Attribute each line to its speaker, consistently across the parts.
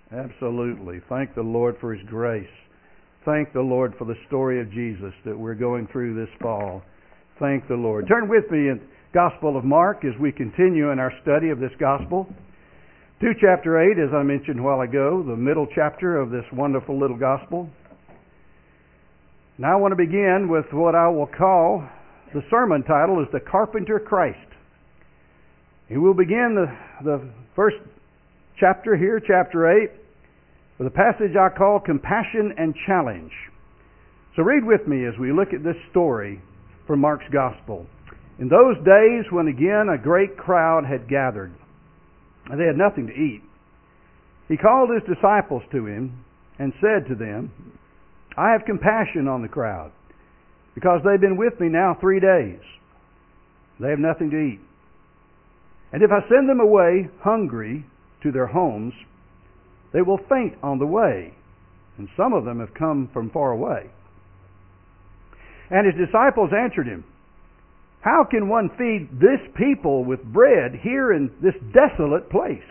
Speaker 1: Absolutely. Thank the Lord for His grace. Thank the Lord for the story of Jesus that we're going through this fall. Thank the Lord. Turn with me in Gospel of Mark as we continue in our study of this Gospel. To chapter 8, as I mentioned a while ago, the middle chapter of this wonderful little Gospel. Now I want to begin with what I will call, the sermon title is The Carpenter Christ. And we'll begin the first chapter here, chapter 8, with a passage I call Compassion and Challenge. So read with me as we look at this story from Mark's Gospel. In those days when again a great crowd had gathered, and they had nothing to eat, He called His disciples to Him and said to them, I have compassion on the crowd, because they've been with me now 3 days. They have nothing to eat. And if I send them away hungry to their homes, they will faint on the way, and some of them have come from far away. And His disciples answered Him, How can one feed this people with bread here in this desolate place?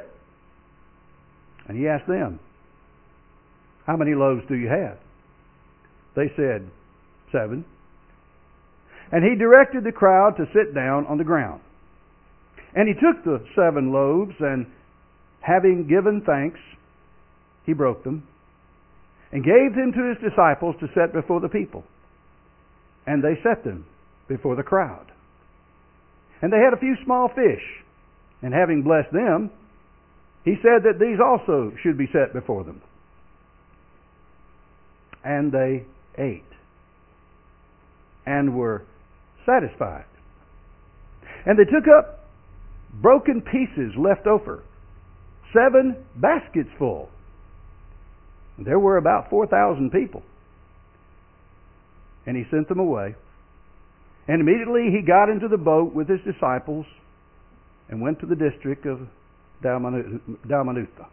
Speaker 1: And He asked them, How many loaves do you have? They said, 7. And He directed the crowd to sit down on the ground. And He took the 7 loaves, and having given thanks, He broke them, and gave them to His disciples to set before the people. And they set them before the crowd. And they had a few small fish, and having blessed them, He said that these also should be set before them. And they ate, and were satisfied. And they took up broken pieces left over, 7 baskets full. There were about 4,000 people. And He sent them away. And immediately He got into the boat with His disciples and went to the district of Dalmanutha.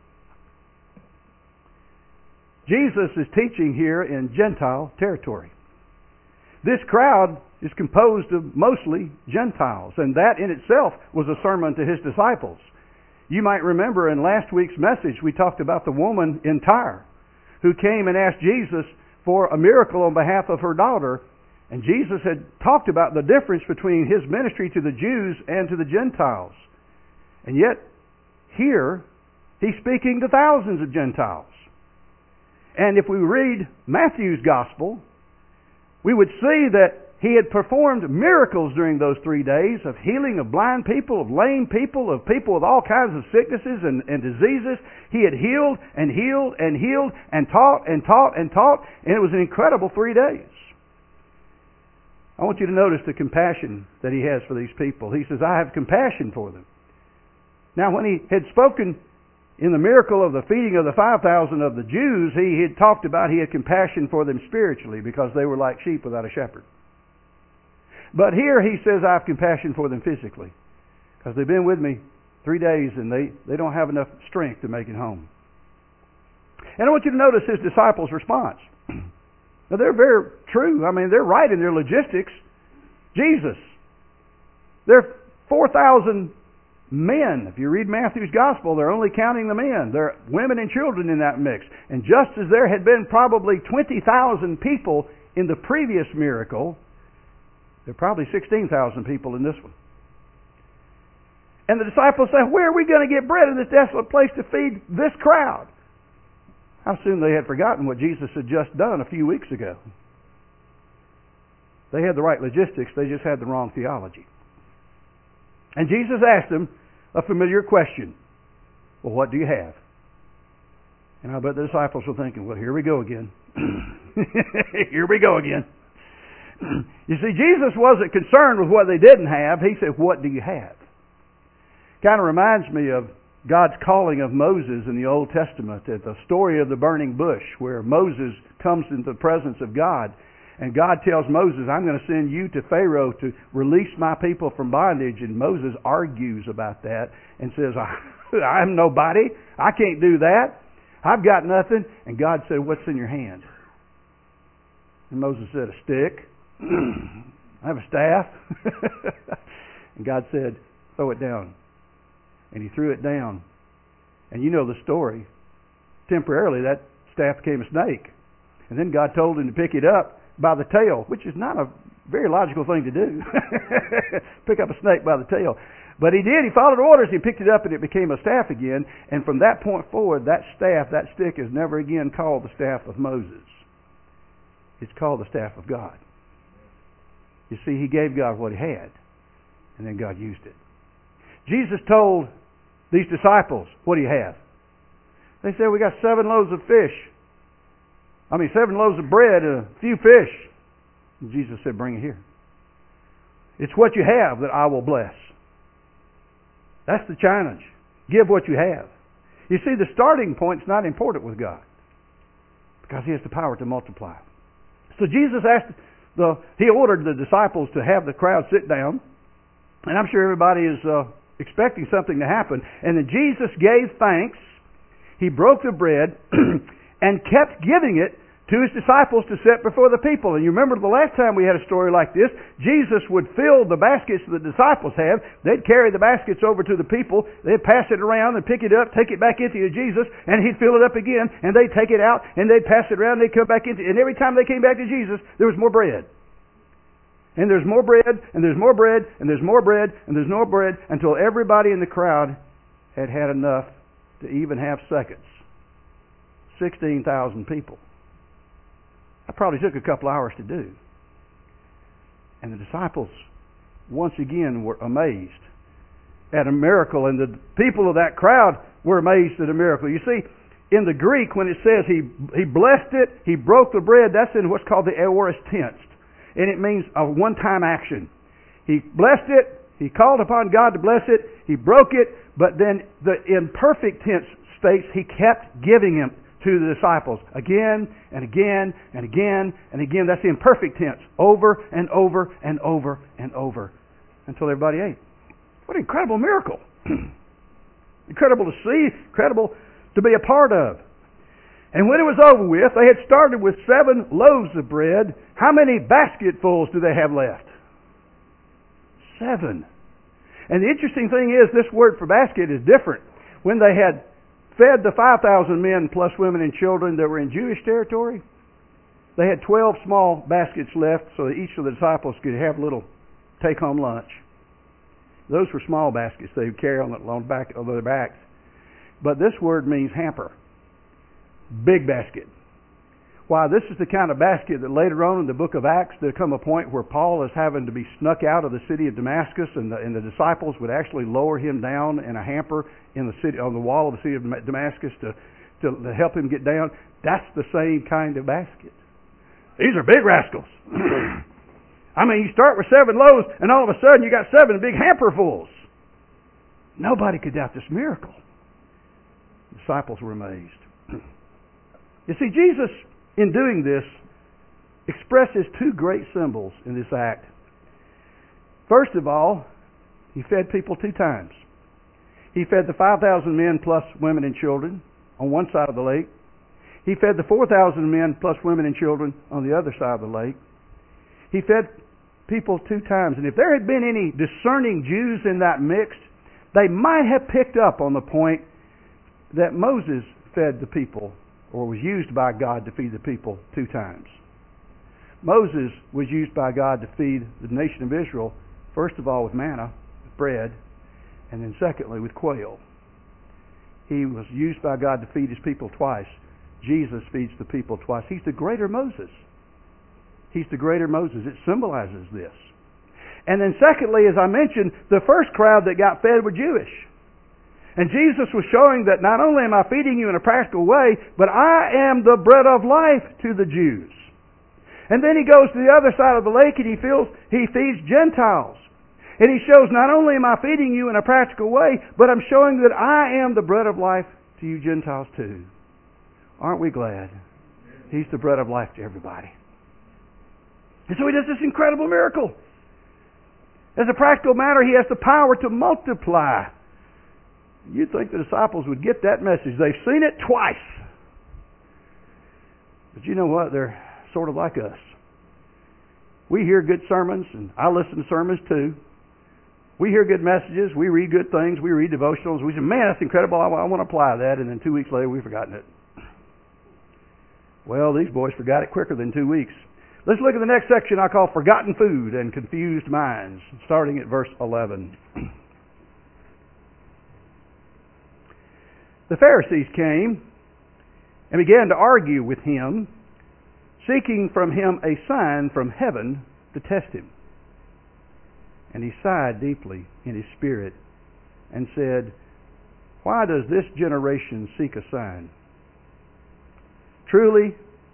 Speaker 1: Jesus is teaching here in Gentile territory. This crowd is composed of mostly Gentiles, and that in itself was a sermon to His disciples. You might remember in last week's message we talked about the woman in Tyre who came and asked Jesus for a miracle on behalf of her daughter, and Jesus had talked about the difference between His ministry to the Jews and to the Gentiles. And yet, here, He's speaking to thousands of Gentiles. And if we read Matthew's Gospel, we would see that He had performed miracles during those 3 days of healing of blind people, of lame people, of people with all kinds of sicknesses and diseases. He had healed and healed and healed and taught and taught and taught, and it was an incredible 3 days. I want you to notice the compassion that He has for these people. He says, I have compassion for them. Now, when He had spoken in the miracle of the feeding of the 5,000 of the Jews, He had talked about He had compassion for them spiritually because they were like sheep without a shepherd. But here He says, I have compassion for them physically because they've been with me 3 days and they don't have enough strength to make it home. And I want you to notice His disciples' response. Now, they're very true. I mean, they're right in their logistics. Jesus. There are 4,000 men. If you read Matthew's Gospel, they're only counting the men. There are women and children in that mix. And just as there had been probably 20,000 people in the previous miracle, there are probably 16,000 people in this one. And the disciples say, where are we going to get bread in this desolate place to feed this crowd? How soon they had forgotten what Jesus had just done a few weeks ago. They had the right logistics, they just had the wrong theology. And Jesus asked them a familiar question. Well, what do you have? And I bet the disciples were thinking, well, here we go again. Here we go again. You see, Jesus wasn't concerned with what they didn't have. He said, what do you have? Kind of reminds me of God's calling of Moses in the Old Testament, at the story of the burning bush, where Moses comes into the presence of God. And God tells Moses, I'm going to send you to Pharaoh to release my people from bondage. And Moses argues about that and says, I'm nobody. I can't do that. I've got nothing. And God said, what's in your hand? And Moses said, a stick. I have a staff. And God said, throw it down. And he threw it down. And you know the story. temporarily that staff became a snake. And then God told him to pick it up by the tail, which is not a very logical thing to do. Pick up a snake by the tail. But he did. He followed orders. He picked it up and it became a staff again. And from that point forward, that staff, that stick, is never again called the staff of Moses. It's called the staff of God. You see, he gave God what he had, and then God used it. Jesus told these disciples, what do you have? They said, we got 7 loaves of fish. 7 loaves of bread and a few fish. And Jesus said, bring it here. It's what you have that I will bless. That's the challenge. Give what you have. You see, the starting point's not important with God, because he has the power to multiply. So Jesus he ordered the disciples to have the crowd sit down, and I'm sure everybody is expecting something to happen. And then Jesus gave thanks. He broke the bread and kept giving it to his disciples to set before the people. And you remember the last time we had a story like this, Jesus would fill the baskets the disciples had. They'd carry the baskets over to the people. They'd pass it around and pick it up, take it back into Jesus, and he'd fill it up again, and they'd take it out, and they'd pass it around, and they'd come back into it. And every time they came back to Jesus, there was more bread. And there's more bread, and there's more bread, and there's more bread, and there's more bread, until everybody in the crowd had had enough to even have seconds. 16,000 people. That probably took a couple hours to do. And the disciples, once again, were amazed at a miracle. And the people of that crowd were amazed at a miracle. You see, in the Greek, when it says he blessed it, he broke the bread, that's in what's called the aorist tense. And it means a one-time action. He blessed it, he called upon God to bless it, he broke it, but then the imperfect tense states he kept giving him to the disciples again and again and again and again. That's the imperfect tense. Over and over and over and over until everybody ate. What an incredible miracle. Incredible to see, incredible to be a part of. And when it was over with, they had started with 7 loaves of bread. How many basketfuls do they have left? 7. And the interesting thing is, this word for basket is different. When they had fed the 5,000 men plus women and children that were in Jewish territory, they had 12 small baskets left so that each of the disciples could have a little take-home lunch. Those were small baskets they would carry on the back of their backs. But this word means hamper. Big basket. Why, this is the kind of basket that later on in the book of Acts there come a point where Paul is having to be snuck out of the city of Damascus, and the disciples would actually lower him down in a hamper in the city, on the wall of the city of Damascus to help him get down. That's the same kind of basket. These are big rascals. You start with 7 loaves, and all of a sudden you got 7 big hamperfuls. Nobody could doubt this miracle. The disciples were amazed. You see, Jesus, in doing this, expresses 2 great symbols in this act. First of all, he fed people 2 times. He fed the 5,000 men plus women and children on one side of the lake. He fed the 4,000 men plus women and children on the other side of the lake. He fed people 2 times. And if there had been any discerning Jews in that mix, they might have picked up on the point that Moses fed the people, or was used by God to feed the people 2 times. Moses was used by God to feed the nation of Israel, first of all with manna, with bread, and then secondly with quail. He was used by God to feed his people twice. Jesus feeds the people twice. He's the greater Moses. He's the greater Moses. It symbolizes this. And then secondly, as I mentioned, the first crowd that got fed were Jewish. And Jesus was showing that not only am I feeding you in a practical way, but I am the bread of life to the Jews. And then he goes to the other side of the lake and he feeds Gentiles. And he shows not only am I feeding you in a practical way, but I'm showing that I am the bread of life to you Gentiles too. Aren't we glad? He's the bread of life to everybody. And so he does this incredible miracle. As a practical matter, he has the power to multiply. You'd think the disciples would get that message. They've seen it twice. But you know what? They're sort of like us. We hear good sermons, and I listen to sermons too. We hear good messages. We read good things. We read devotionals. We say, man, that's incredible. I want to apply that. And then 2 weeks later, we've forgotten it. Well, these boys forgot it quicker than 2 weeks. Let's look at the next section I call Forgotten Food and Confused Minds, starting at verse 11. The Pharisees came and began to argue with him, seeking from him a sign from heaven to test him. And he sighed deeply in his spirit and said, "Why does this generation seek a sign? Truly,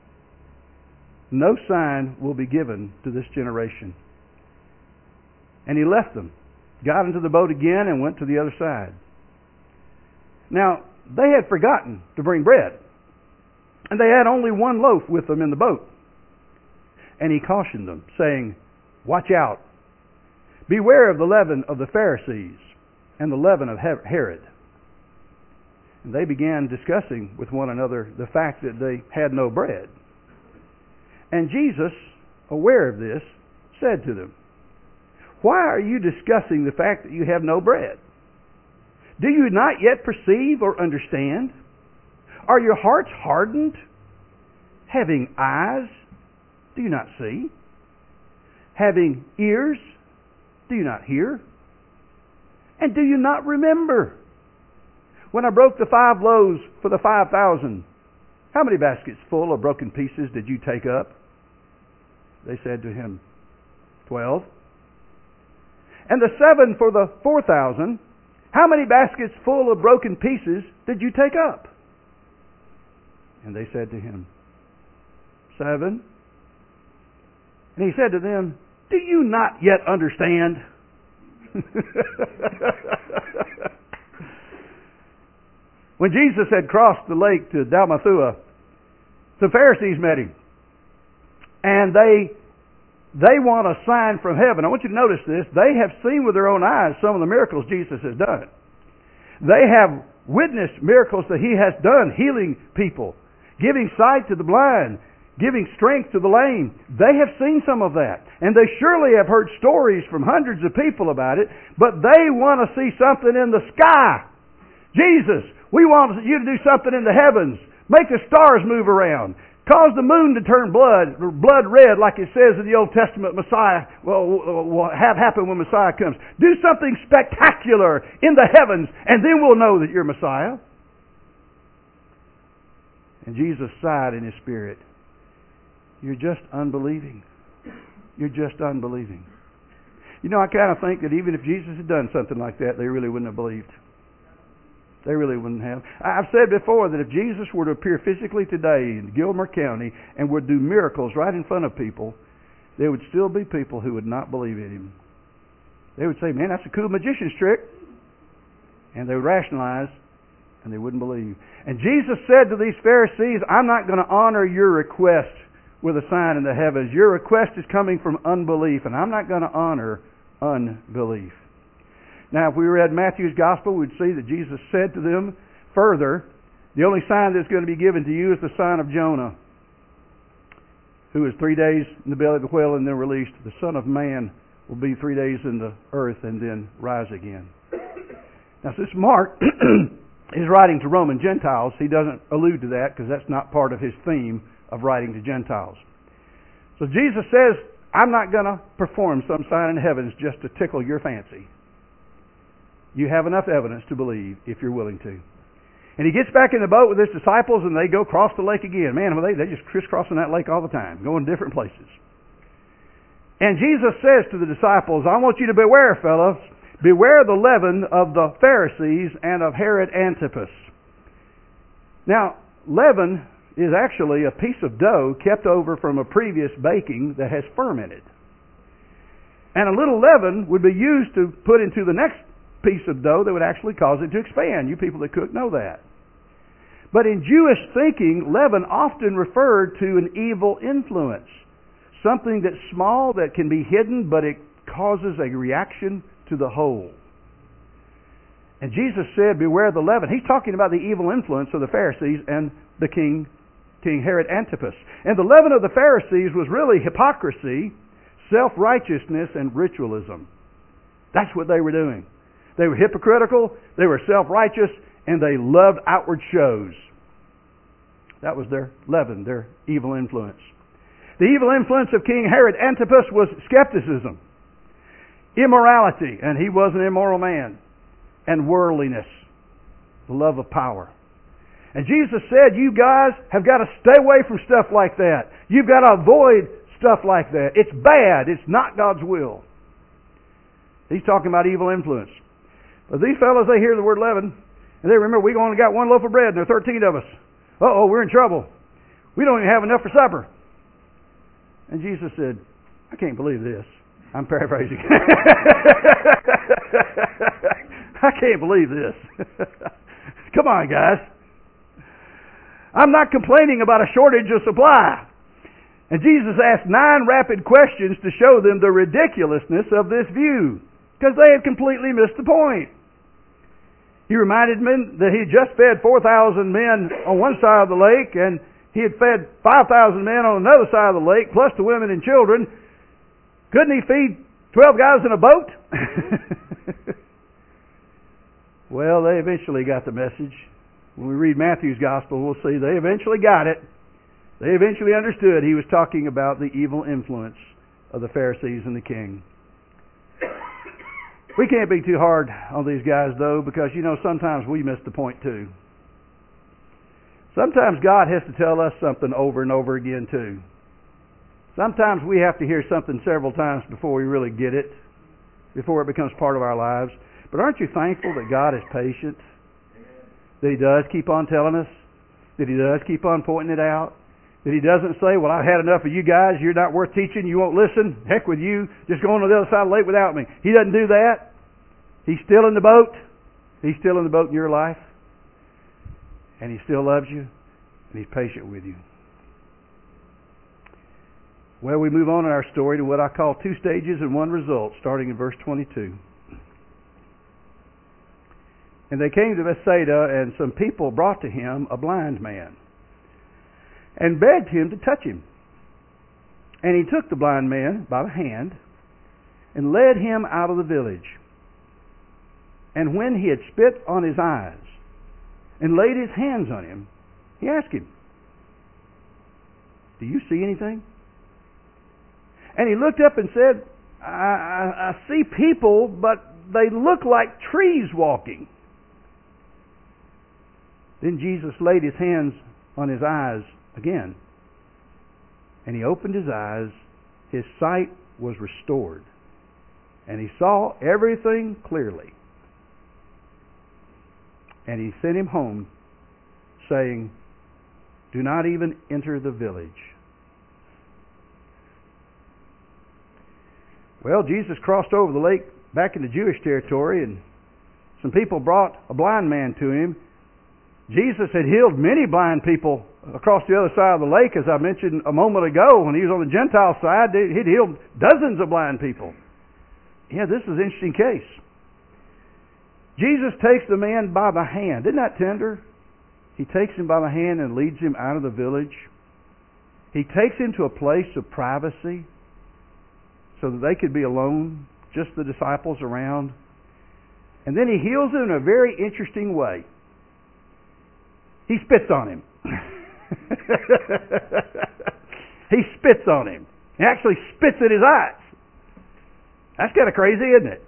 Speaker 1: no sign will be given to this generation." And he left them, got into the boat again, and went to the other side. Now, they had forgotten to bring bread, and they had only one loaf with them in the boat. And he cautioned them, saying, "Watch out. Beware of the leaven of the Pharisees and the leaven of Herod." And they began discussing with one another the fact that they had no bread. And Jesus, aware of this, said to them, "Why are you discussing the fact that you have no bread? Do you not yet perceive or understand? Are your hearts hardened? Having eyes, do you not see? Having ears, do you not hear? And do you not remember? When I broke the 5 loaves for the 5,000, how many baskets full of broken pieces did you take up?" They said to him, 12. "And the 7 for the 4,000, how many baskets full of broken pieces did you take up?" And they said to him, 7. And he said to them, "Do you not yet understand?" When Jesus had crossed the lake to Dalmathua, some Pharisees met him. And they want a sign from heaven. I want you to notice this. They have seen with their own eyes some of the miracles Jesus has done. They have witnessed miracles that he has done, healing people, giving sight to the blind, giving strength to the lame. They have seen some of that. And they surely have heard stories from hundreds of people about it, but they want to see something in the sky. "Jesus, we want you to do something in the heavens. Make the stars move around. Cause the moon to turn blood red, like it says in the Old Testament Messiah will have happen when Messiah comes. Do something spectacular in the heavens, and then we'll know that you're Messiah." And Jesus sighed in his spirit. "You're just unbelieving. You're just unbelieving." You know, I kind of think that even if Jesus had done something like that, they really wouldn't have believed. They really wouldn't have. I've said before that if Jesus were to appear physically today in Gilmer County and would do miracles right in front of people, there would still be people who would not believe in him. They would say, "Man, that's a cool magician's trick." And they would rationalize, and they wouldn't believe. And Jesus said to these Pharisees, "I'm not going to honor your request with a sign in the heavens. Your request is coming from unbelief, and I'm not going to honor unbelief." Now, if we read Matthew's Gospel, we'd see that Jesus said to them further, "The only sign that's going to be given to you is the sign of Jonah, who was 3 days in the belly of the whale and then released. The Son of Man will be 3 days in the earth and then rise again." Now, since Mark is writing to Roman Gentiles, he doesn't allude to that because that's not part of his theme of writing to Gentiles. So Jesus says, "I'm not going to perform some sign in the heavens just to tickle your fancy. You have enough evidence to believe if you're willing to." And he gets back in the boat with his disciples and they go cross the lake again. Man, they just crisscrossing that lake all the time, going different places. And Jesus says to the disciples, "I want you to beware, fellows. Beware the leaven of the Pharisees and of Herod Antipas." Now, leaven is actually a piece of dough kept over from a previous baking that has fermented. And a little leaven would be used to put into the next piece of dough that would actually cause it to expand. You people that cook know that. But in Jewish thinking, leaven often referred to an evil influence. Something that's small, that can be hidden, but it causes a reaction to the whole. And Jesus said, "Beware the leaven." He's talking about the evil influence of the Pharisees and the King Herod Antipas. And the leaven of the Pharisees was really hypocrisy, self-righteousness, and ritualism. That's what they were doing. They were hypocritical, they were self-righteous, and they loved outward shows. That was their leaven, their evil influence. The evil influence of King Herod Antipas was skepticism, immorality, and he was an immoral man, and worldliness, the love of power. And Jesus said, you guys have got to stay away from stuff like that. You've got to avoid stuff like that. It's bad. It's not God's will. He's talking about evil influence. But these fellows, they hear the word leaven, and they remember, we only got one loaf of bread, and there are 13 of us. Uh-oh, we're in trouble. We don't even have enough for supper. And Jesus said, I can't believe this. I'm paraphrasing. I can't believe this. Come on, guys. I'm not complaining about a shortage of supply. And Jesus asked 9 rapid questions to show them the ridiculousness of this view, because they had completely missed the point. He reminded them that he had just fed 4,000 men on one side of the lake, and he had fed 5,000 men on another side of the lake, plus the women and children. Couldn't he feed 12 guys in a boat? Well, they eventually got the message. When we read Matthew's gospel, we'll see they eventually got it. They eventually understood he was talking about the evil influence of the Pharisees and the king. We can't be too hard on these guys, though, because, sometimes we miss the point, too. Sometimes God has to tell us something over and over again, too. Sometimes we have to hear something several times before we really get it, before it becomes part of our lives. But aren't you thankful that God is patient? That He does keep on telling us? That He does keep on pointing it out? That He doesn't say, well, I've had enough of you guys. You're not worth teaching. You won't listen. Heck with you. Just go on to the other side of the lake without me. He doesn't do that. He's still in the boat. He's still in the boat in your life. And He still loves you. And He's patient with you. Well, we move on in our story to what I call 2 stages and 1 result, starting in verse 22. And they came to Bethsaida, and some people brought to Him a blind man, and begged Him to touch him. And He took the blind man by the hand, and led him out of the village. And when He had spit on his eyes, and laid His hands on him, He asked him, do you see anything? And he looked up and said, I see people, but they look like trees walking. Then Jesus laid His hands on his eyes again, and He opened his eyes. His sight was restored, and he saw everything clearly. And He sent him home, saying, do not even enter the village. Well, Jesus crossed over the lake back into Jewish territory, and some people brought a blind man to Him. Jesus had healed many blind people across the other side of the lake, as I mentioned a moment ago. When He was on the Gentile side, He'd healed dozens of blind people. Yeah, this is an interesting case. Jesus takes the man by the hand. Isn't that tender? He takes him by the hand and leads him out of the village. He takes him to a place of privacy so that they could be alone, just the disciples around. And then He heals him in a very interesting way. He spits on him. He spits on him. He actually spits in his eyes. That's kind of crazy, isn't it?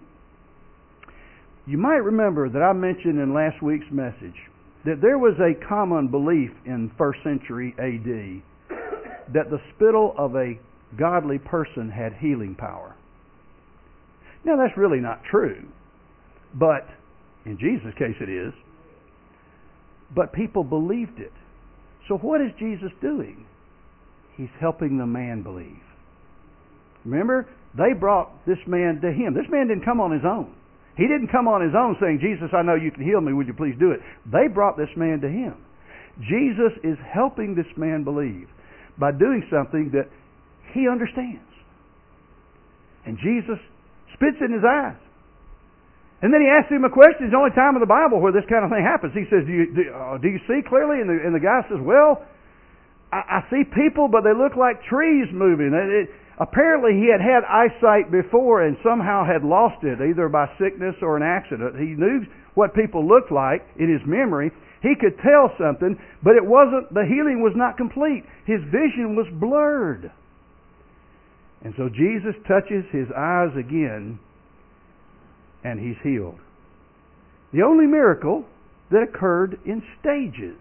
Speaker 1: You might remember that I mentioned in last week's message that there was a common belief in 1st century A.D. that the spittle of a godly person had healing power. Now, that's really not true, but in Jesus' case it is. But people believed it. So what is Jesus doing? He's helping the man believe. Remember, they brought this man to Him. This man didn't come on his own. He didn't come on his own saying, Jesus, I know you can heal me. Would you please do it? They brought this man to Him. Jesus is helping this man believe by doing something that he understands. And Jesus spits in his eyes. And then He asks him a question. It's the only time in the Bible where this kind of thing happens. He says, do you see clearly? And the guy says, well, I see people, but they look like trees moving. Apparently he had had eyesight before and somehow had lost it, either by sickness or an accident. He knew what people looked like in his memory, He could tell something, but the healing was not complete. His vision was blurred. And so Jesus touches his eyes again, and he's healed. The only miracle that occurred in stages.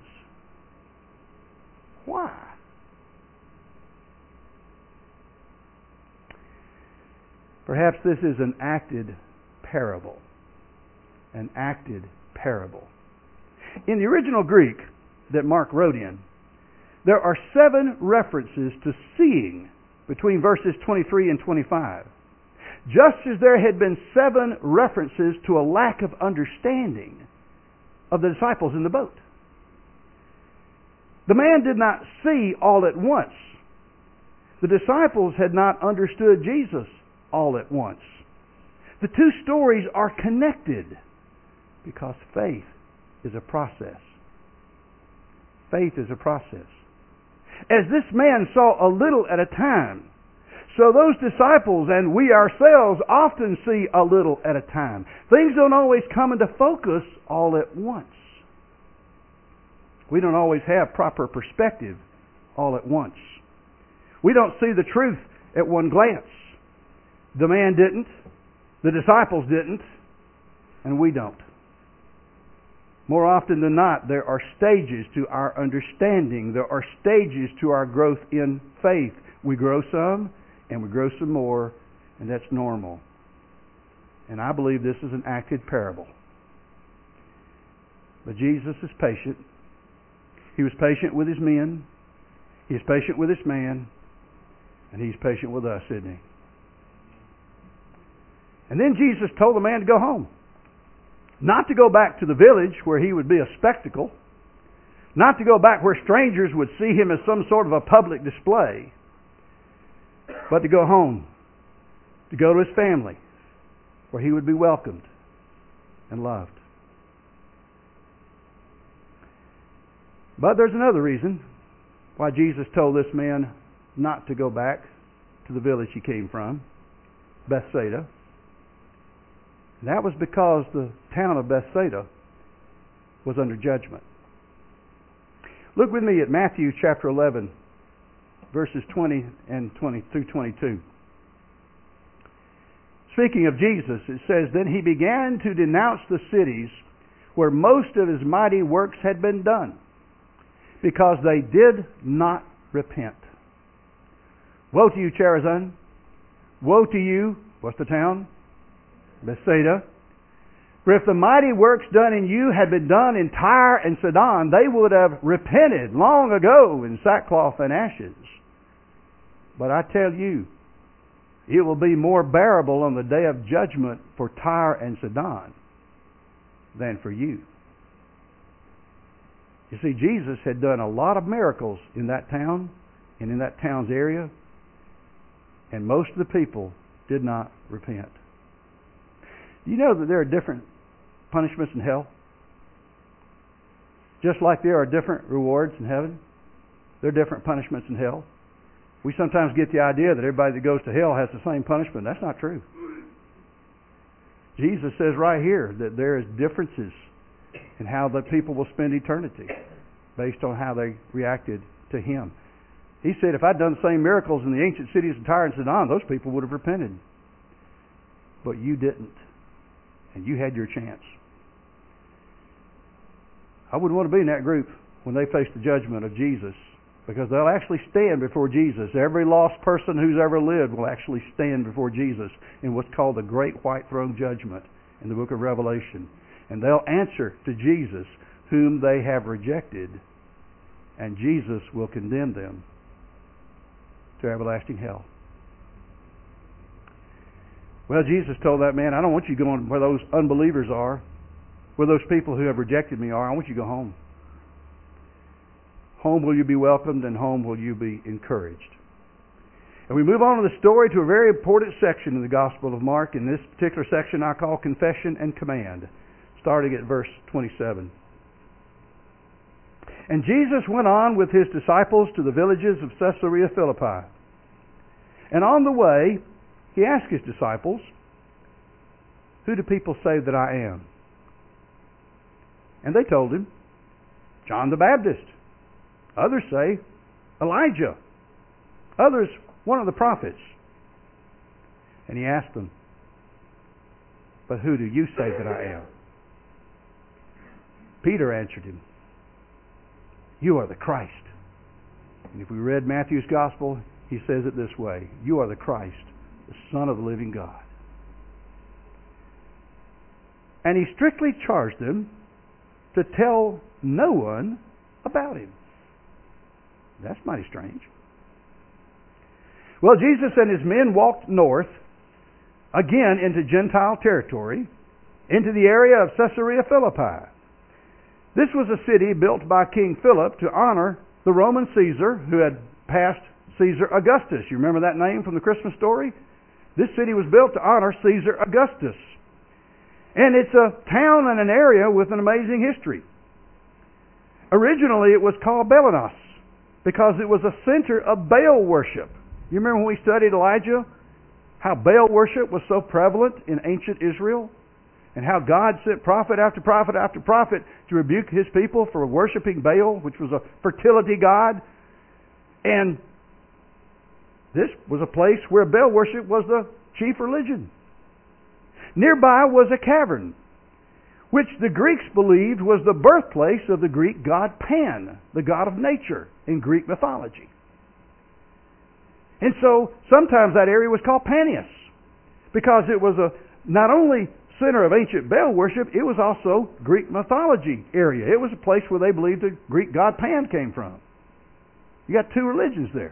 Speaker 1: Why? Perhaps this is an acted parable. An acted parable. In the original Greek that Mark wrote in, there are 7 references to seeing between verses 23 and 25. Just as there had been 7 references to a lack of understanding of the disciples in the boat. The man did not see all at once. The disciples had not understood Jesus all at once. The 2 stories are connected because faith is a process. Faith is a process. As this man saw a little at a time, so those disciples and we ourselves often see a little at a time. Things don't always come into focus all at once. We don't always have proper perspective all at once. We don't see the truth at one glance. The man didn't, the disciples didn't, and we don't. More often than not, there are stages to our understanding. There are stages to our growth in faith. We grow some, and we grow some more, and that's normal. And I believe this is an acted parable. But Jesus is patient. He was patient with his men. He's patient with this man. And he's patient with us, isn't he? And then Jesus told the man to go home. Not to go back to the village where he would be a spectacle. Not to go back where strangers would see him as some sort of a public display. But to go home. To go to his family where he would be welcomed and loved. But there's another reason why Jesus told this man not to go back to the village he came from, Bethsaida. And that was because the town of Bethsaida was under judgment. Look with me at Matthew chapter 11, verses 20 through 22. Speaking of Jesus, it says, "Then he began to denounce the cities where most of his mighty works had been done, because they did not repent. Woe to you, Chorazin! Woe to you," what's the town? Bethsaida. "For if the mighty works done in you had been done in Tyre and Sidon, they would have repented long ago in sackcloth and ashes. But I tell you, it will be more bearable on the day of judgment for Tyre and Sidon than for you." You see, Jesus had done a lot of miracles in that town and in that town's area, and most of the people did not repent. Do you know that there are different punishments in hell? Just like there are different rewards in heaven, there are different punishments in hell. We sometimes get the idea that everybody that goes to hell has the same punishment. That's not true. Jesus says right here that there is differences in how the people will spend eternity based on how they reacted to him. He said, if I'd done the same miracles in the ancient cities of Tyre and Sidon, those people would have repented. But you didn't. And you had your chance. I wouldn't want to be in that group when they face the judgment of Jesus, because they'll actually stand before Jesus. Every lost person who's ever lived will actually stand before Jesus in what's called the Great White Throne Judgment in the book of Revelation. And they'll answer to Jesus, whom they have rejected, and Jesus will condemn them to everlasting hell. Well, Jesus told that man, I don't want you going where those unbelievers are, where those people who have rejected me are. I want you to go home. Home will you be welcomed, and home will you be encouraged. And we move on in the story to a very important section in the Gospel of Mark. In this particular section I call Confession and Command, starting at verse 27. "And Jesus went on with his disciples to the villages of Caesarea Philippi. And on the way, he asked his disciples, 'Who do people say that I am?' And they told him, John the Baptist. Others say Elijah. Others, one of the prophets. And he asked them, but who do you say that I am? Peter answered him, you are the Christ. And if we read Matthew's Gospel, he says it this way, you are the Christ, the Son of the living God. And he strictly charged them to tell no one about him. That's mighty strange. Well, Jesus and his men walked north, again into Gentile territory, into the area of Caesarea Philippi. This was a city built by King Philip to honor the Roman Caesar who had passed Caesar Augustus. You remember that name from the Christmas story? This city was built to honor Caesar Augustus. And it's a town and an area with an amazing history. Originally it was called Belanos because it was a center of Baal worship. You remember when we studied Elijah? How Baal worship was so prevalent in ancient Israel? And how God sent prophet after prophet after prophet to rebuke his people for worshiping Baal, which was a fertility god. And this was a place where Baal worship was the chief religion. Nearby was a cavern, which the Greeks believed was the birthplace of the Greek god Pan, the god of nature in Greek mythology. And so sometimes that area was called Panias because it was not only center of ancient Baal worship, it was also Greek mythology area. It was a place where they believed the Greek god Pan came from. You got two religions there.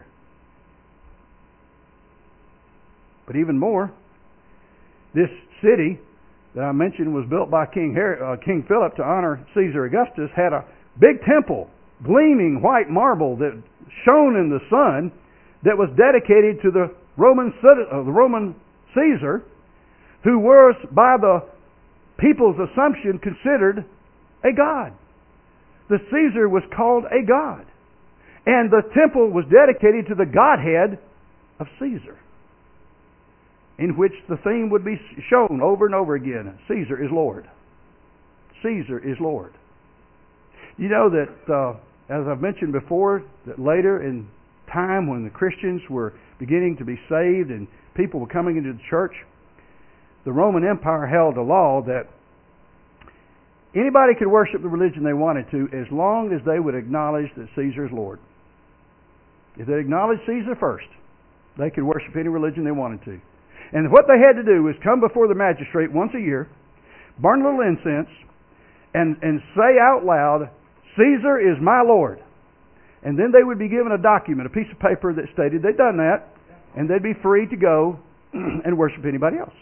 Speaker 1: But even more, this city that I mentioned was built by King Philip to honor Caesar Augustus, had a big temple, gleaming white marble that shone in the sun, that was dedicated to the Roman Caesar, who was, by the people's assumption, considered a god. The Caesar was called a god. And the temple was dedicated to the Godhead of Caesar, in which the theme would be shown over and over again. Caesar is Lord. Caesar is Lord. You know that, as I've mentioned before, that later in time when the Christians were beginning to be saved and people were coming into the church, the Roman Empire held a law that anybody could worship the religion they wanted to as long as they would acknowledge that Caesar is Lord. If they acknowledged Caesar first, they could worship any religion they wanted to. And what they had to do was come before the magistrate once a year, burn a little incense, and say out loud, Caesar is my Lord. And then they would be given a document, a piece of paper that stated they'd done that, and they'd be free to go and worship anybody else.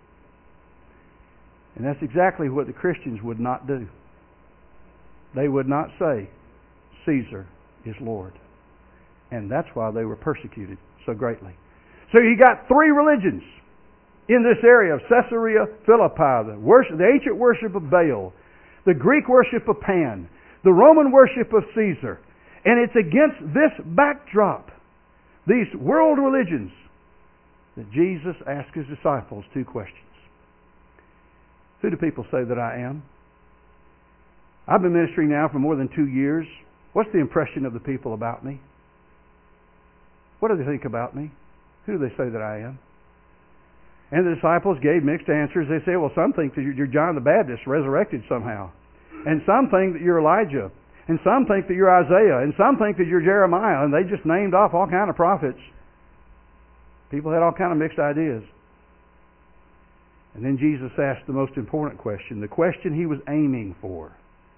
Speaker 1: And that's exactly what the Christians would not do. They would not say, Caesar is Lord. And that's why they were persecuted so greatly. So you got three religions in this area of Caesarea Philippi. The ancient worship of Baal, the Greek worship of Pan, the Roman worship of Caesar. And it's against this backdrop, these world religions, that Jesus asked his disciples two questions. Who do people say that I am? I've been ministering now for more than 2 years. What's the impression of the people about me? What do they think about me? Who do they say that I am? And the disciples gave mixed answers. They say, well, some think that you're John the Baptist resurrected somehow. And some think that you're Elijah. And some think that you're Isaiah. And some think that you're Jeremiah. And they just named off all kind of prophets. People had all kind of mixed ideas. And then Jesus asked the most important question, the question he was aiming for.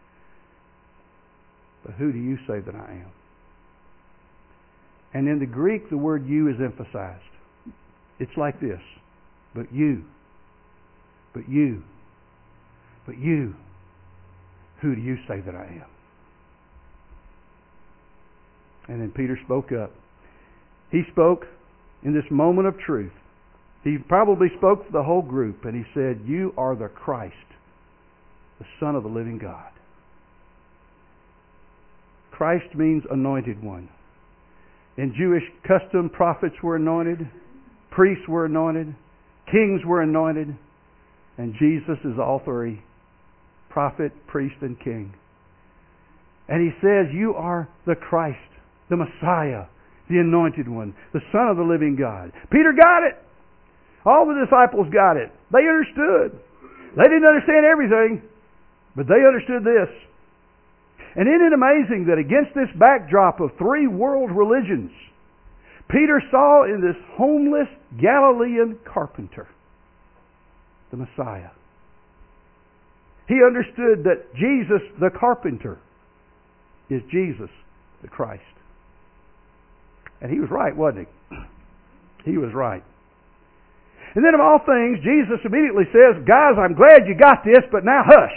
Speaker 1: But who do you say that I am? And in the Greek, the word you is emphasized. It's like this. But you. But you. But you. Who do you say that I am? And then Peter spoke up. He spoke in this moment of truth. He probably spoke to the whole group, and he said, you are the Christ, the Son of the living God. Christ means anointed one. In Jewish custom, prophets were anointed, priests were anointed, kings were anointed, and Jesus is all three, prophet, priest, and king. And he says, you are the Christ, the Messiah, the Anointed One, the Son of the living God. Peter got it. All the disciples got it. They understood. They didn't understand everything, but they understood this. And isn't it amazing that against this backdrop of three world religions, Peter saw in this homeless Galilean carpenter the Messiah. He understood that Jesus the carpenter is Jesus the Christ. And he was right, wasn't he? He was right. And then of all things, Jesus immediately says, guys, I'm glad you got this, but now hush.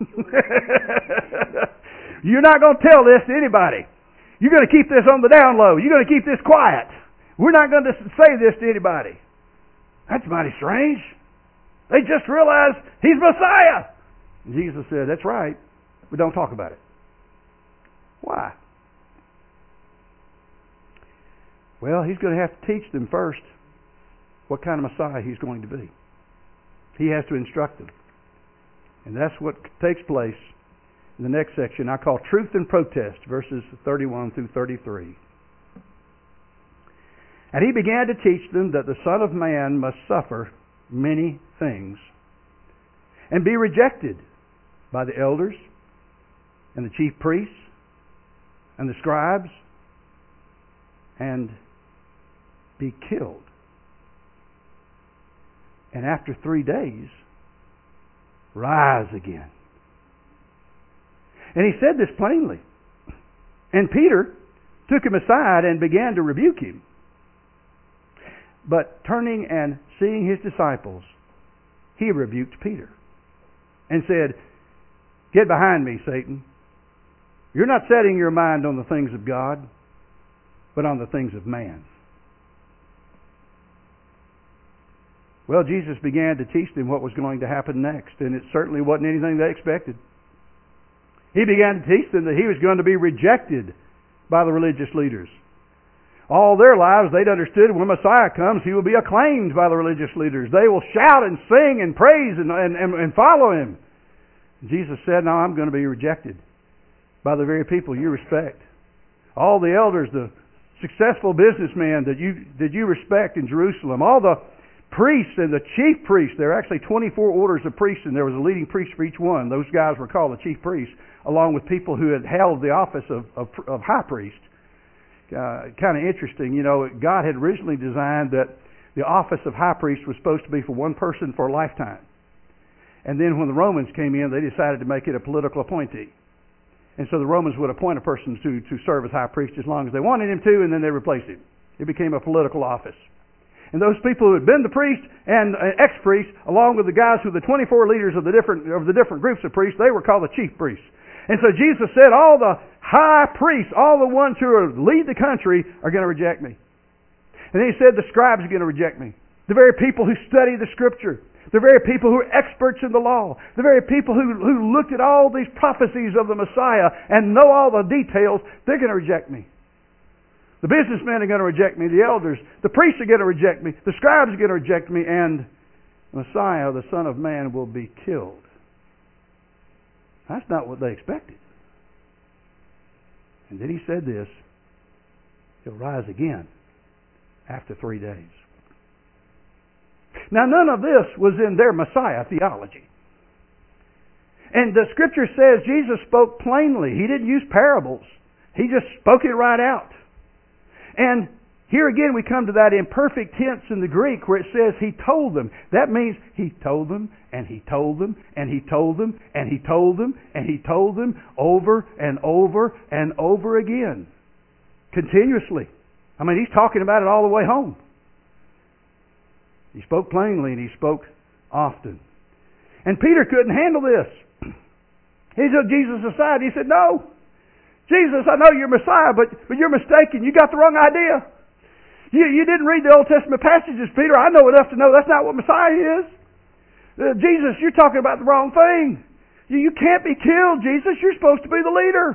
Speaker 1: You're not going to tell this to anybody. You're going to keep this on the down low. You're going to keep this quiet. We're not going to say this to anybody. That's mighty strange. They just realized He's Messiah. And Jesus said, that's right, but don't talk about it. Why? Well, He's going to have to teach them first what kind of Messiah He's going to be. He has to instruct them. And that's what takes place in the next section I call Truth and Protest, verses 31 through 33. And He began to teach them that the Son of Man must suffer many things and be rejected by the elders and the chief priests and the scribes and be killed. And after 3 days, rise again. And He said this plainly. And Peter took Him aside and began to rebuke Him. But turning and seeing His disciples, He rebuked Peter and said, get behind me, Satan. You're not setting your mind on the things of God, but on the things of man. Well, Jesus began to teach them what was going to happen next, and it certainly wasn't anything they expected. He began to teach them that He was going to be rejected by the religious leaders. All their lives, they'd understood when Messiah comes, He will be acclaimed by the religious leaders. They will shout and sing and praise and follow Him. Jesus said, no, I'm going to be rejected by the very people you respect. All the elders, the successful businessmen that you respect in Jerusalem, all the priests and the chief priests. There are actually 24 orders of priests, and there was a leading priest for each one. Those guys were called the chief priests, along with people who had held the office of high priest. Kind of interesting, God had originally designed that the office of high priest was supposed to be for one person for a lifetime. And then when the Romans came in, they decided to make it a political appointee. And so the Romans would appoint a person to serve as high priest as long as they wanted him to, and then they replaced him. It became a political office. And those people who had been the priest and ex-priests, along with the guys who were the 24 leaders of the different groups of priests, they were called the chief priests. And so Jesus said, all the high priests, all the ones who lead the country are going to reject me. And then He said the scribes are going to reject me. The very people who study the Scripture. The very people who are experts in the law. The very people who looked at all these prophecies of the Messiah and know all the details, they're going to reject me. The businessmen are going to reject me. The elders, the priests are going to reject me. The scribes are going to reject me. And Messiah, the Son of Man, will be killed. That's not what they expected. And then He said this, He'll rise again after 3 days. Now, none of this was in their Messiah theology. And the Scripture says Jesus spoke plainly. He didn't use parables. He just spoke it right out. And here again we come to that imperfect tense in the Greek where it says He told them. That means He told them, and He told them, and He told them, and He told them, and He told them over and over and over again. Continuously. I mean, He's talking about it all the way home. He spoke plainly and He spoke often. And Peter couldn't handle this. He took Jesus aside and he said, no, Jesus, I know you're Messiah, but you're mistaken. You got the wrong idea. You didn't read the Old Testament passages, Peter. I know enough to know that's not what Messiah is. Jesus, you're talking about the wrong thing. You can't be killed, Jesus. You're supposed to be the leader.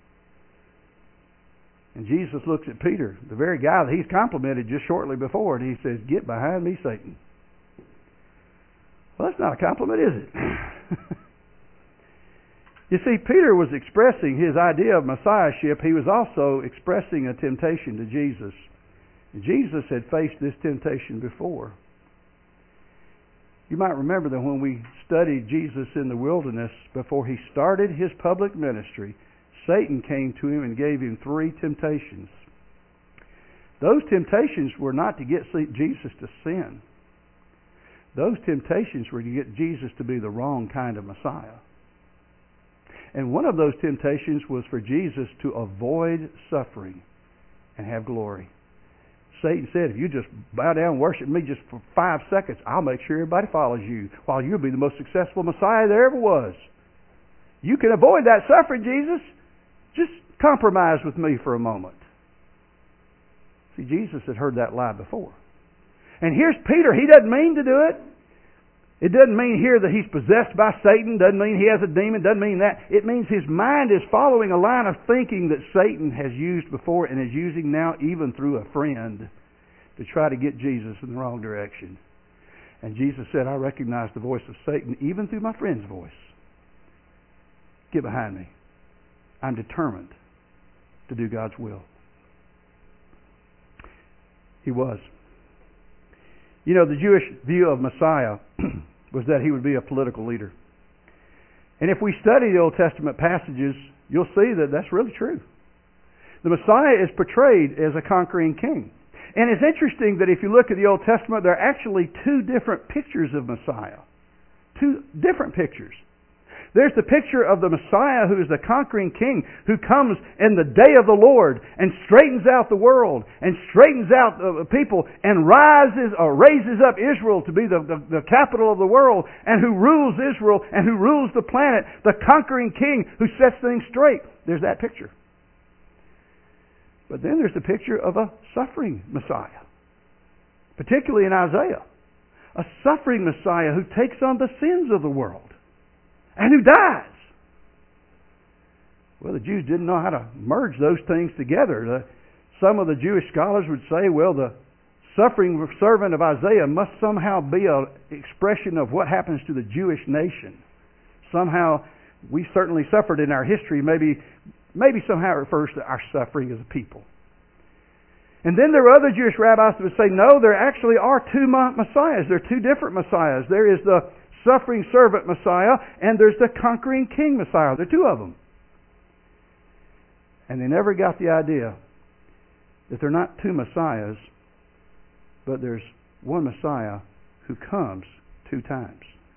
Speaker 1: And Jesus looks at Peter, the very guy that He's complimented just shortly before, and He says, get behind me, Satan. Well, that's not a compliment, is it? You see, Peter was expressing his idea of Messiahship. He was also expressing a temptation to Jesus. Jesus had faced this temptation before. You might remember that when we studied Jesus in the wilderness, before he started his public ministry, Satan came to him and gave him 3 temptations. Those temptations were not to get Jesus to sin. Those temptations were to get Jesus to be the wrong kind of Messiah. And one of those temptations was for Jesus to avoid suffering and have glory. Satan said, if you just bow down and worship me just for 5 seconds, I'll make sure everybody follows you, while you'll be the most successful Messiah there ever was. You can avoid that suffering, Jesus. Just compromise with me for a moment. See, Jesus had heard that lie before. And here's Peter. He doesn't mean to do it. It doesn't mean here that he's possessed by Satan. Doesn't mean he has a demon. Doesn't mean that. It means his mind is following a line of thinking that Satan has used before and is using now even through a friend to try to get Jesus in the wrong direction. And Jesus said, I recognize the voice of Satan even through my friend's voice. Get behind me. I'm determined to do God's will. He was. You know, the Jewish view of Messiah was that he would be a political leader. And if we study the Old Testament passages, you'll see that that's really true. The Messiah is portrayed as a conquering king. And it's interesting that if you look at the Old Testament, there are actually 2 different pictures of Messiah. 2 different pictures. There's the picture of the Messiah who is the conquering king who comes in the day of the Lord and straightens out the world and straightens out the people and raises up Israel to be the capital of the world, and who rules Israel and who rules the planet, the conquering king who sets things straight. There's that picture. But then there's the picture of a suffering Messiah, particularly in Isaiah. A suffering Messiah who takes on the sins of the world and who dies. Well, the Jews didn't know how to merge those things together. Some of the Jewish scholars would say, well, the suffering servant of Isaiah must somehow be an expression of what happens to the Jewish nation. Somehow, we certainly suffered in our history. Maybe somehow it refers to our suffering as a people. And then there are other Jewish rabbis that would say, no, there actually are 2 Messiahs. There are 2 different Messiahs. There is the suffering servant Messiah, and there's the conquering king Messiah. There are 2 of them. And they never got the idea that they're not 2 Messiahs, but there's one Messiah who comes 2 times.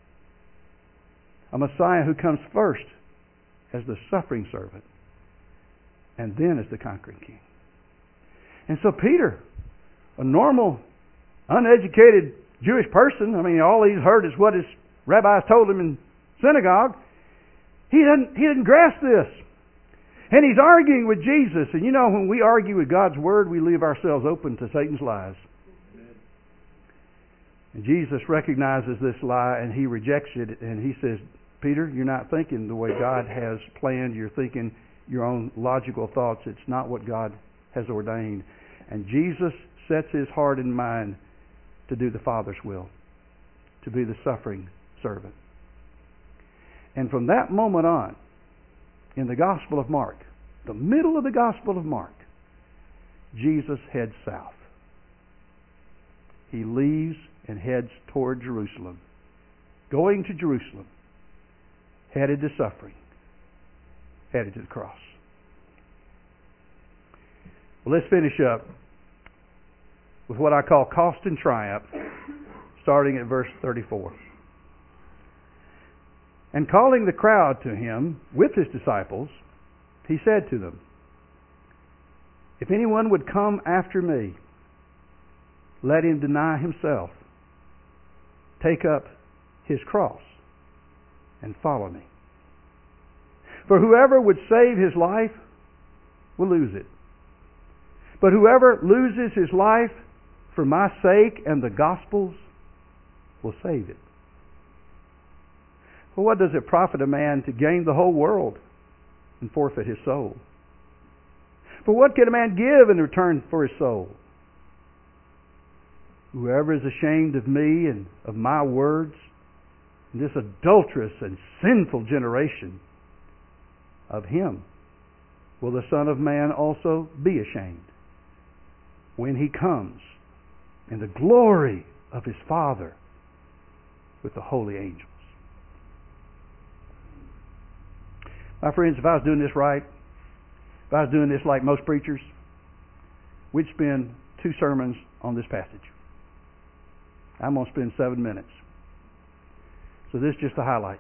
Speaker 1: A Messiah who comes first as the suffering servant and then as the conquering king. And so Peter, a normal, uneducated Jewish person, I mean, all he's heard is what his rabbis told him in synagogue. He didn't grasp this. And he's arguing with Jesus. And you know, when we argue with God's Word, we leave ourselves open to Satan's lies. And Jesus recognizes this lie and he rejects it. And he says, Peter, you're not thinking the way God has planned. You're thinking your own logical thoughts. It's not what God has ordained. And Jesus sets his heart and mind to do the Father's will, to be the suffering servant. And from that moment on, in the Gospel of Mark, the middle of the Gospel of Mark, Jesus heads south. He leaves and heads toward Jerusalem, going to Jerusalem, headed to suffering, headed to the cross. Well, let's finish up with what I call cost and triumph, starting at verse 34. And calling the crowd to him with his disciples, he said to them, if anyone would come after me, let him deny himself, take up his cross, and follow me. For whoever would save his life will lose it. But whoever loses his life for my sake and the gospel's will save it. For what does it profit a man to gain the whole world and forfeit his soul? For what can a man give in return for his soul? Whoever is ashamed of me and of my words in this adulterous and sinful generation, of him will the Son of Man also be ashamed when he comes in the glory of his Father with the holy angels. My friends, if I was doing this right, if I was doing this like most preachers, we'd spend 2 sermons on this passage. I'm going to spend 7 minutes. So this is just the highlights.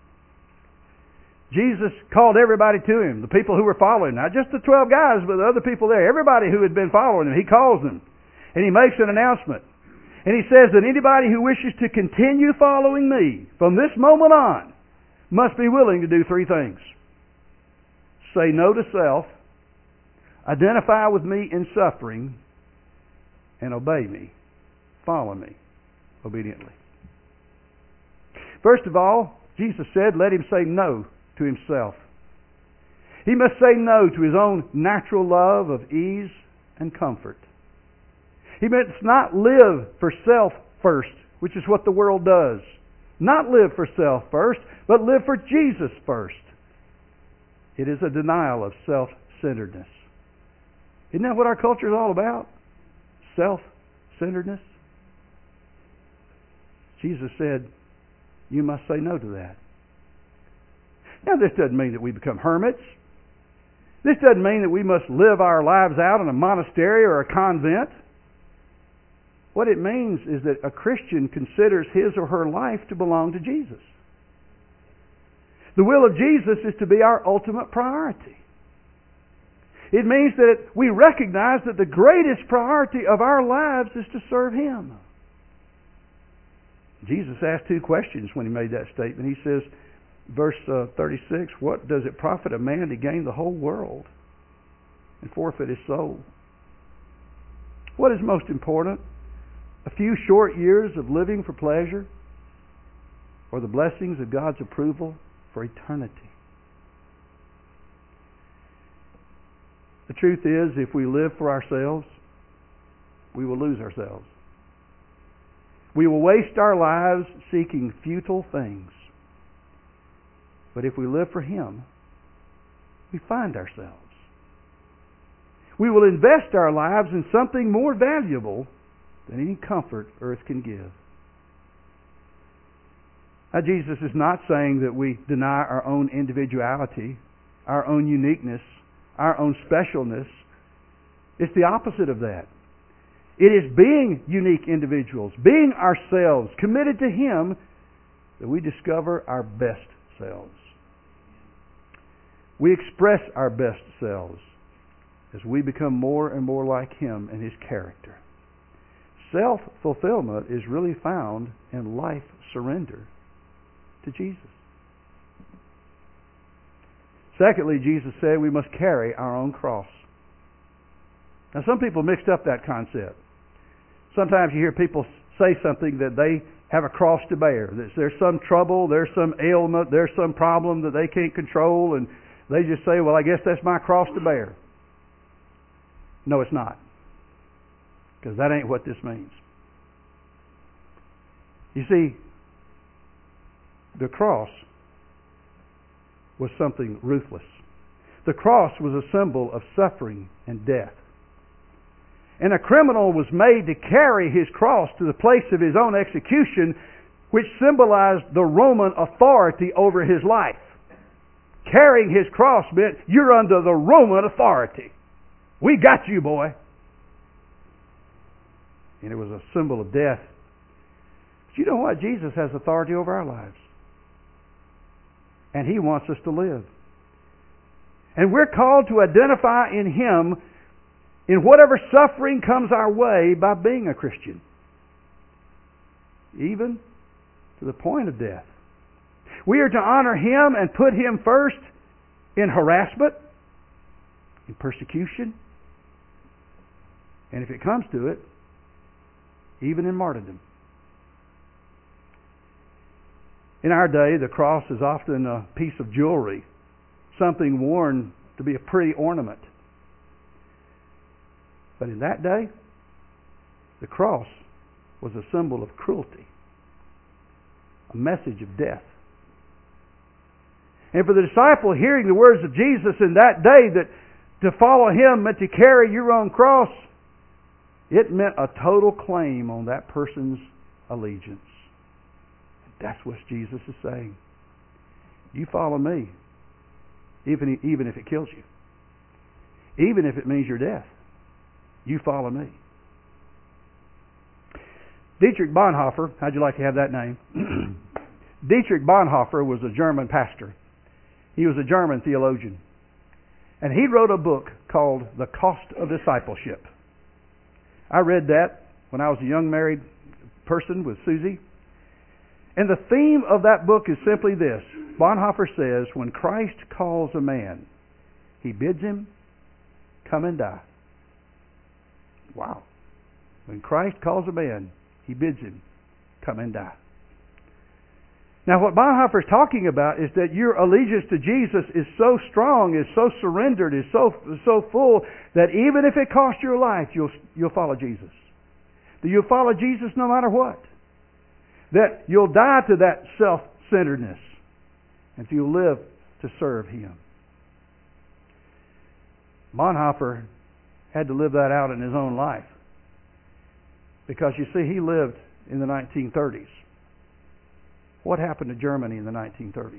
Speaker 1: Jesus called everybody to him, the people who were following, not just the 12 guys, but the other people there, everybody who had been following him. He calls them, and he makes an announcement. And he says that anybody who wishes to continue following me from this moment on must be willing to do 3 things. Say no to self, identify with me in suffering, and obey me. Follow me obediently. First of all, Jesus said, let him say no to himself. He must say no to his own natural love of ease and comfort. He must not live for self first, which is what the world does. Not live for self first, but live for Jesus first. It is a denial of self-centeredness. Isn't that what our culture is all about? Self-centeredness? Jesus said, you must say no to that. Now, this doesn't mean that we become hermits. This doesn't mean that we must live our lives out in a monastery or a convent. What it means is that a Christian considers his or her life to belong to Jesus. The will of Jesus is to be our ultimate priority. It means that we recognize that the greatest priority of our lives is to serve Him. Jesus asked 2 questions when He made that statement. He says, verse 36, what does it profit a man to gain the whole world and forfeit his soul? What is most important? A few short years of living for pleasure, or the blessings of God's approval for eternity? The truth is, if we live for ourselves, we will lose ourselves. We will waste our lives seeking futile things. But if we live for Him, we find ourselves. We will invest our lives in something more valuable than any comfort earth can give. Now, Jesus is not saying that we deny our own individuality, our own uniqueness, our own specialness. It's the opposite of that. It is being unique individuals, being ourselves, committed to Him, that we discover our best selves. We express our best selves as we become more and more like Him and His character. Self-fulfillment is really found in life surrender to Jesus. Secondly, Jesus said we must carry our own cross. Now, some people mixed up that concept. Sometimes you hear people say something that they have a cross to bear. That there's some trouble, there's some ailment, there's some problem that they can't control, and they just say, well, I guess that's my cross to bear. No, it's not. Because that ain't what this means. You see, the cross was something ruthless. The cross was a symbol of suffering and death. And a criminal was made to carry his cross to the place of his own execution, which symbolized the Roman authority over his life. Carrying his cross meant you're under the Roman authority. We got you, boy. And it was a symbol of death. But you know what? Jesus has authority over our lives. And He wants us to live. And we're called to identify in Him in whatever suffering comes our way by being a Christian. Even to the point of death. We are to honor Him and put Him first in harassment, in persecution, and if it comes to it, even in martyrdom. In our day, the cross is often a piece of jewelry, something worn to be a pretty ornament. But in that day, the cross was a symbol of cruelty, a message of death. And for the disciple hearing the words of Jesus in that day, that to follow Him meant to carry your own cross, it meant a total claim on that person's allegiance. That's what Jesus is saying. You follow me, even if it kills you. Even if it means your death. You follow me. Dietrich Bonhoeffer, how'd you like to have that name? Dietrich Bonhoeffer was a German pastor. He was a German theologian. And he wrote a book called The Cost of Discipleship. I read that when I was a young married person with Susie. And the theme of that book is simply this. Bonhoeffer says, when Christ calls a man, He bids him come and die. Wow. When Christ calls a man, He bids him come and die. Now what Bonhoeffer is talking about is that your allegiance to Jesus is so strong, is so surrendered, is so full, that even if it costs your life, you'll follow Jesus. That you'll follow Jesus no matter what. That you'll die to that self-centeredness, and you'll live to serve Him. Bonhoeffer had to live that out in his own life. Because you see, he lived in the 1930s. What happened to Germany in the 1930s?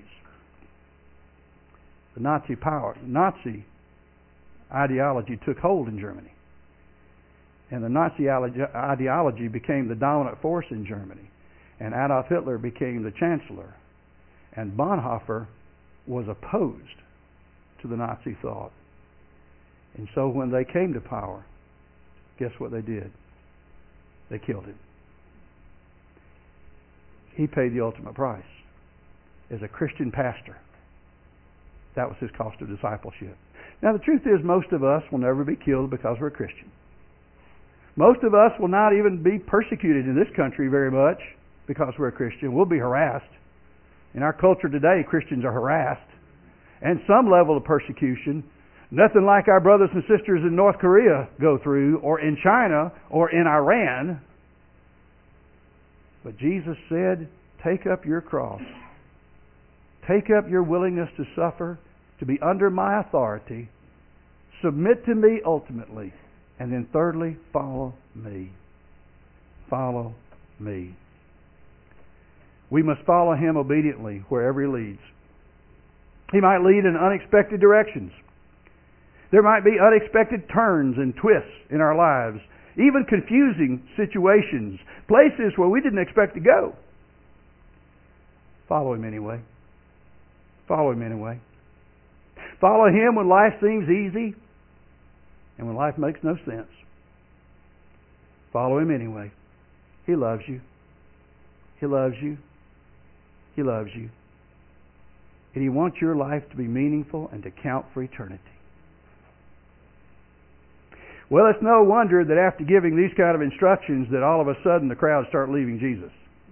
Speaker 1: The Nazi ideology took hold in Germany. And the Nazi ideology became the dominant force in Germany. And Adolf Hitler became the chancellor. And Bonhoeffer was opposed to the Nazi thought. And so when they came to power, guess what they did? They killed him. He paid the ultimate price. As a Christian pastor, that was his cost of discipleship. Now the truth is, most of us will never be killed because we're a Christian. Most of us will not even be persecuted in this country very much because we're a Christian. We'll be harassed. In our culture today, Christians are harassed. And some level of persecution. Nothing like our brothers and sisters in North Korea go through, or in China, or in Iran. But Jesus said, take up your cross. Take up your willingness to suffer, to be under my authority. Submit to me ultimately. And then thirdly, follow me. Follow me. We must follow Him obediently wherever He leads. He might lead in unexpected directions. There might be unexpected turns and twists in our lives, even confusing situations, places where we didn't expect to go. Follow Him anyway. Follow Him anyway. Follow Him when life seems easy and when life makes no sense. Follow Him anyway. He loves you. He loves you. He loves you. And He wants your life to be meaningful and to count for eternity. Well, it's no wonder that after giving these kind of instructions that all of a sudden the crowd started leaving Jesus.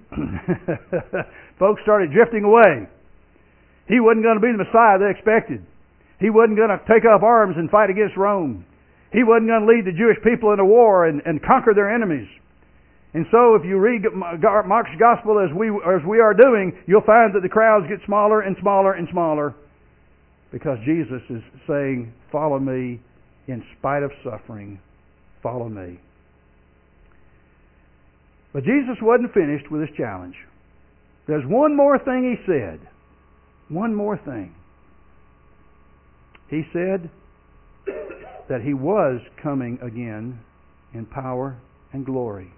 Speaker 1: Folks started drifting away. He wasn't going to be the Messiah they expected. He wasn't going to take up arms and fight against Rome. He wasn't going to lead the Jewish people into war and conquer their enemies. And so if you read Mark's Gospel as we are doing, you'll find that the crowds get smaller and smaller and smaller because Jesus is saying, follow me. In spite of suffering, follow me. But Jesus wasn't finished with his challenge. There's one more thing He said. One more thing. He said that He was coming again in power and glory.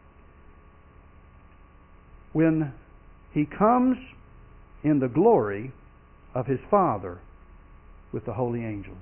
Speaker 1: When He comes in the glory of His Father with the holy angels.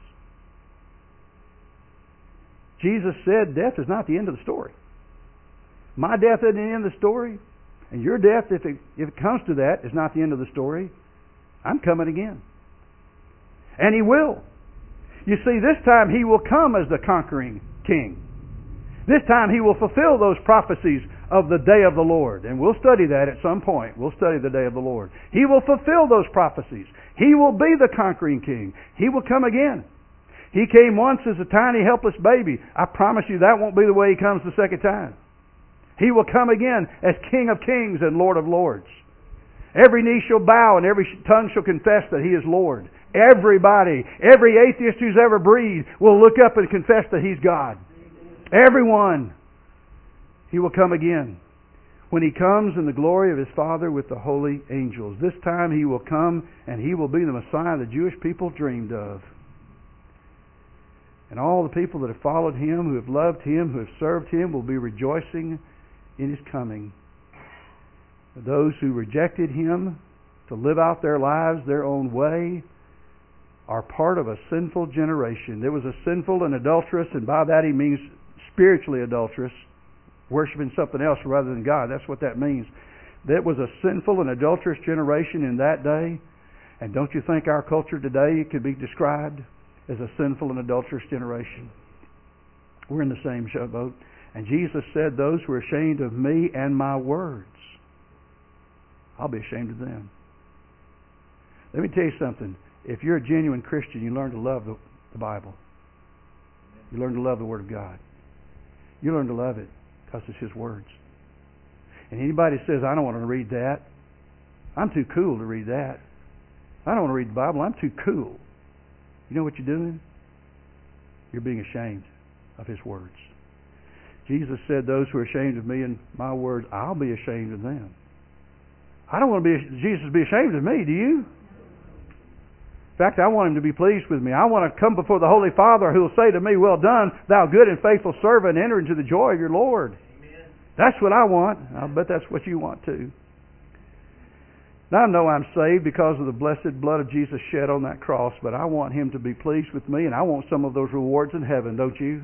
Speaker 1: Jesus said death is not the end of the story. My death isn't the end of the story. And your death, if it comes to that, is not the end of the story. I'm coming again. And He will. You see, this time He will come as the conquering King. This time He will fulfill those prophecies of the day of the Lord. And we'll study that at some point. We'll study the day of the Lord. He will fulfill those prophecies. He will be the conquering King. He will come again. He came once as a tiny, helpless baby. I promise you that won't be the way He comes the second time. He will come again as King of Kings and Lord of Lords. Every knee shall bow and every tongue shall confess that He is Lord. Everybody, every atheist who's ever breathed will look up and confess that He's God. Everyone. He will come again. When He comes in the glory of His Father with the holy angels. This time He will come and He will be the Messiah the Jewish people dreamed of. And all the people that have followed Him, who have loved Him, who have served Him, will be rejoicing in His coming. Those who rejected Him to live out their lives their own way are part of a sinful generation. There was a sinful and adulterous, and by that He means spiritually adulterous, worshiping something else rather than God. That's what that means. There was a sinful and adulterous generation in that day, and don't you think our culture today could be described as a sinful and adulterous generation? We're in the same boat. And Jesus said, those who are ashamed of me and my words, I'll be ashamed of them. Let me tell you something. If you're a genuine Christian, you learn to love the Bible. You learn to love the Word of God. You learn to love it because it's His words. And anybody says, I don't want to read that. I'm too cool to read that. I don't want to read the Bible. I'm too cool. You know what you're doing? You're being ashamed of His words. Jesus said, those who are ashamed of me and my words, I'll be ashamed of them. I don't want Jesus to be ashamed of me, do you? In fact, I want Him to be pleased with me. I want to come before the Holy Father who will say to me, well done, thou good and faithful servant, enter into the joy of your Lord. Amen. That's what I want. I bet that's what you want too. Now I know I'm saved because of the blessed blood of Jesus shed on that cross, but I want Him to be pleased with me, and I want some of those rewards in heaven, don't you?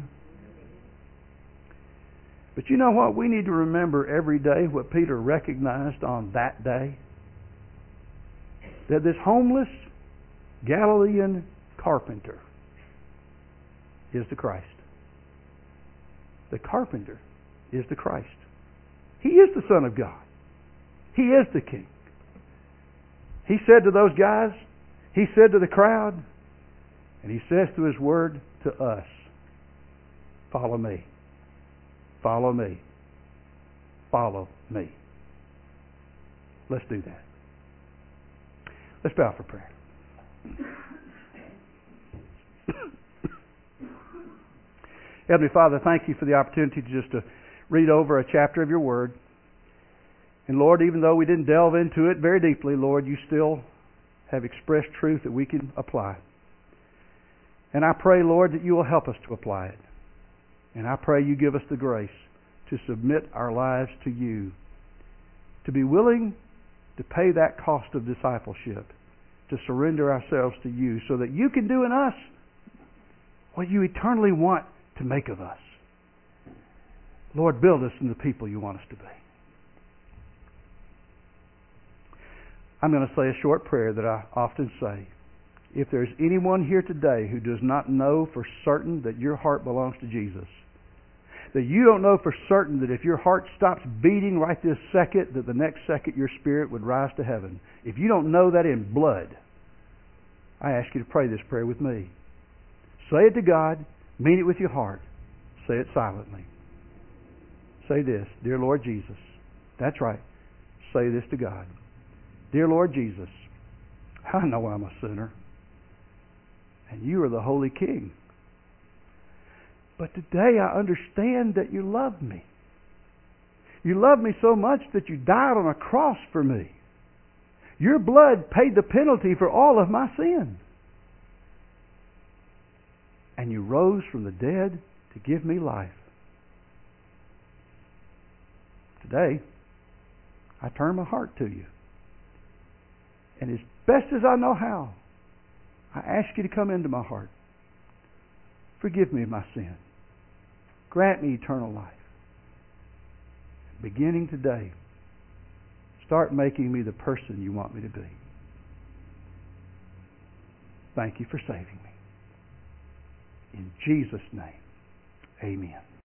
Speaker 1: But you know what? We need to remember every day what Peter recognized on that day. That this homeless Galilean carpenter is the Christ. The carpenter is the Christ. He is the Son of God. He is the King. He said to those guys, He said to the crowd, and He says through His Word to us, follow me. Follow me. Follow me. Let's do that. Let's bow for prayer. Heavenly Father, thank You for the opportunity to read over a chapter of Your Word. And Lord, even though we didn't delve into it very deeply, Lord, You still have expressed truth that we can apply. And I pray, Lord, that You will help us to apply it. And I pray You give us the grace to submit our lives to You, to be willing to pay that cost of discipleship, to surrender ourselves to You so that You can do in us what You eternally want to make of us. Lord, build us into the people You want us to be. I'm going to say a short prayer that I often say. If there's anyone here today who does not know for certain that your heart belongs to Jesus, that you don't know for certain that if your heart stops beating right this second, that the next second your spirit would rise to heaven, if you don't know that in blood, I ask you to pray this prayer with me. Say it to God, mean it with your heart, say it silently. Say this, Dear Lord Jesus. That's right. Say this to God. Dear Lord Jesus, I know I'm a sinner, and You are the Holy King. But today I understand that You love me. You love me so much that You died on a cross for me. Your blood paid the penalty for all of my sin. And You rose from the dead to give me life. Today, I turn my heart to You. And as best as I know how, I ask You to come into my heart. Forgive me of my sin. Grant me eternal life. Beginning today, start making me the person You want me to be. Thank You for saving me. In Jesus' name, amen.